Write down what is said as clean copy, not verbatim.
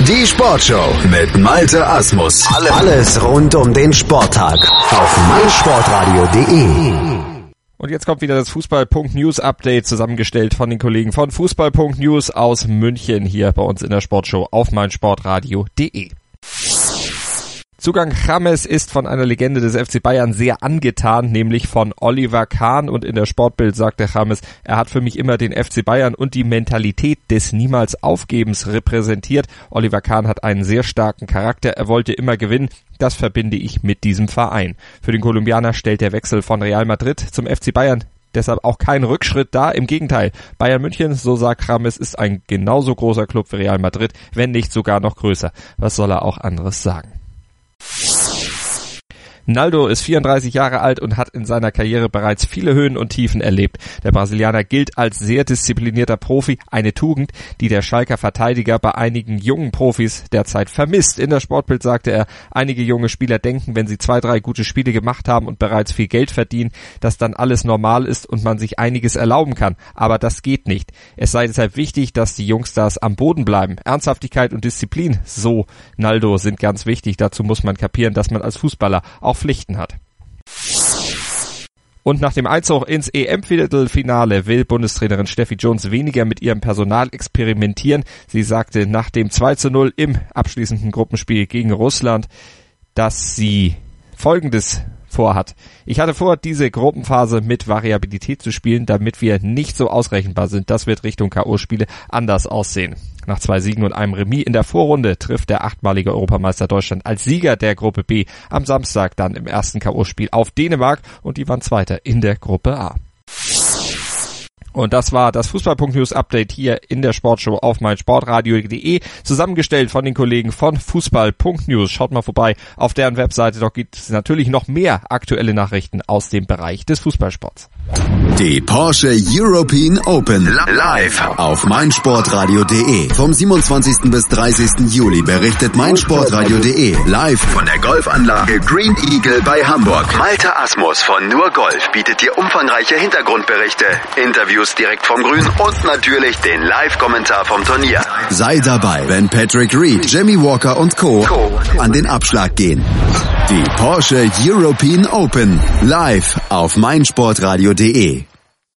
Die Sportshow mit Malte Asmus. Alles rund um den Sporttag auf meinsportradio.de. Und jetzt kommt wieder das Fußball.News-Update, zusammengestellt von den Kollegen von Fußball.News aus München hier bei uns in der Sportshow auf meinsportradio.de. Zugang James ist von einer Legende des FC Bayern sehr angetan, nämlich von Oliver Kahn, und in der Sportbild sagte James, er hat für mich immer den FC Bayern und die Mentalität des Niemals-Aufgebens repräsentiert. Oliver Kahn hat einen sehr starken Charakter, er wollte immer gewinnen, das verbinde ich mit diesem Verein. Für den Kolumbianer stellt der Wechsel von Real Madrid zum FC Bayern deshalb auch kein Rückschritt dar, im Gegenteil. Bayern München, so sagt James, ist ein genauso großer Club wie Real Madrid, wenn nicht sogar noch größer. Was soll er auch anderes sagen? Naldo ist 34 Jahre alt und hat in seiner Karriere bereits viele Höhen und Tiefen erlebt. Der Brasilianer gilt als sehr disziplinierter Profi, eine Tugend, die der Schalker Verteidiger bei einigen jungen Profis derzeit vermisst. In der Sportbild sagte er, einige junge Spieler denken, wenn sie 2-3 gute Spiele gemacht haben und bereits viel Geld verdienen, dass dann alles normal ist und man sich einiges erlauben kann. Aber das geht nicht. Es sei deshalb wichtig, dass die Jungstars am Boden bleiben. Ernsthaftigkeit und Disziplin, so Naldo, sind ganz wichtig. Dazu muss man kapieren, dass man als Fußballer auch Pflichten hat. Und nach dem Einzug ins EM-Viertelfinale will Bundestrainerin Steffi Jones weniger mit ihrem Personal experimentieren. Sie sagte nach dem 2:0 im abschließenden Gruppenspiel gegen Russland, dass sie Folgendes vorhat. Ich hatte vor, diese Gruppenphase mit Variabilität zu spielen, damit wir nicht so ausrechenbar sind. Das wird Richtung K.O.-Spiele anders aussehen. Nach 2 Siegen und einem Remis in der Vorrunde trifft der 8-malige Europameister Deutschland als Sieger der Gruppe B am Samstag dann im ersten K.O.-Spiel auf Dänemark, und die waren Zweiter in der Gruppe A. Und das war das Fußball.News-Update hier in der Sportshow auf meinsportradio.de, zusammengestellt von den Kollegen von Fußball.News. Schaut mal vorbei auf deren Webseite, dort gibt es natürlich noch mehr aktuelle Nachrichten aus dem Bereich des Fußballsports. Die Porsche European Open live auf meinsportradio.de. Vom 27. bis 30. Juli berichtet meinsportradio.de live von der Golfanlage Green Eagle bei Hamburg. Malte Asmus von Nur Golf bietet dir umfangreiche Hintergrundberichte, Interviews direkt vom Grün und natürlich den Live-Kommentar vom Turnier. Sei dabei, wenn Patrick Reed, Jimmy Walker und Co. an den Abschlag gehen. Die Porsche European Open live auf meinsportradio.de.